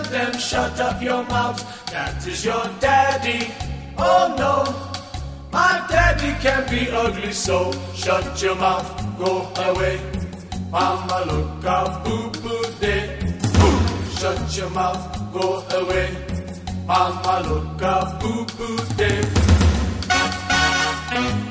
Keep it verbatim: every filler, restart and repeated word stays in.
them, shut up your mouth. That is your daddy. Oh no, my daddy can be ugly, so shut your mouth, go away. Mama look out, boo-boo day. Boo, shut your mouth, go away. Mama look out, boo-boo day.